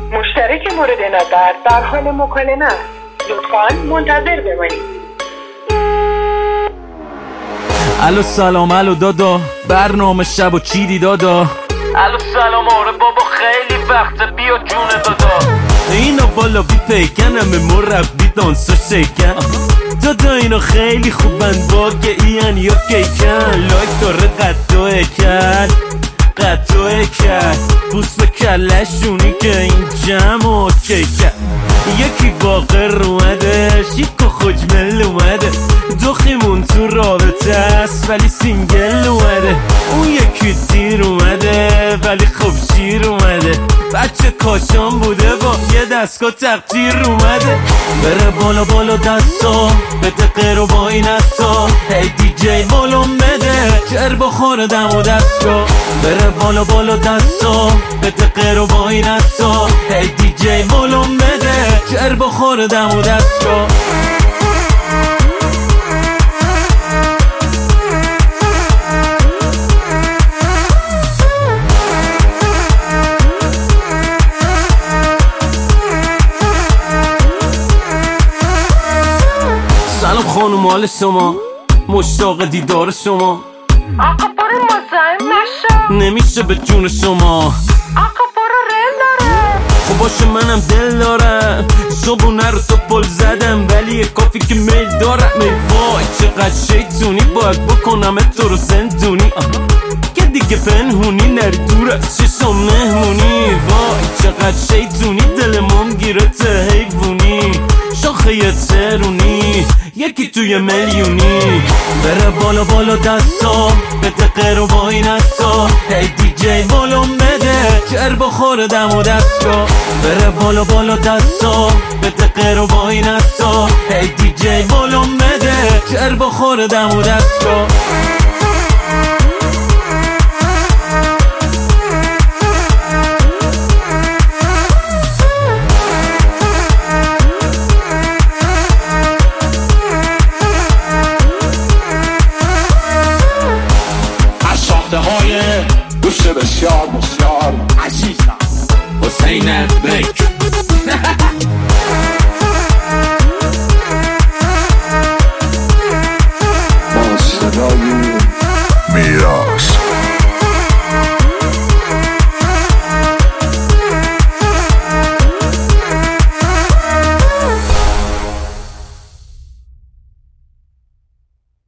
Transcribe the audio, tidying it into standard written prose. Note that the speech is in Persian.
مشترک مورد نظر در حال مکالمه است. لطفاً منتظر بمانید. الو سلام، الو دادا، برنامه شب و چیدی دادا؟ الو سلام، آره بابا خیلی وقته، بیا جون دادا. اینا بالا بی پیکنم مربی دانسا شکن دادا، اینا خیلی خوبن واقع این یا کیکن. لایک داره قطعه کرد بوس به کلشونی که این جمع اوکی کرد. یکی باقر اومده شیک و خوشمل اومده، دخیمون تو رابطه است ولی سینگل اومده. اون یکی دیر اومده ولی خب شیر اومده، بچه کاشان بوده با یه دستگاه تقدیر اومده. بره بالا بالا دستا بده قیر و با این استا، هی دی جی بالون بده جر بخوره دم و دستا. بره بالا بالا دستا بده قیر و با این استا، هی دی جی بالون بده جر بخوره دم و دستا. سلام خانم، حال شما؟ مشتاق دیدار شما. آقا برو مزاحم نشو، نمیشه به جون شما. آقا برو رل داره. خب باشه منم دل دارم، صبونه رو تو پل زدم ولی یه کافی که میل دارم. ای وای چقدر شیطونی، باید بکنم تو رو زندونی که دیگه پنهونی نری دوره چشم مهمونی. وای چقدر شیطونی، دلمون گیره ته حیوونی، شاخه یه ترونی یکی توی میلیونی. بره بالا بالا دستا بده قیر و با این استا، هی دی جی بالون بده جر بخوره دم و دستا. بره بالا بالا دستا بده قیر و با این استا، هی دی جی بالون بده جر بخوره دم و دستا. های گوشت بسیار بسیار عزیزم حسین بیک با صدای میرا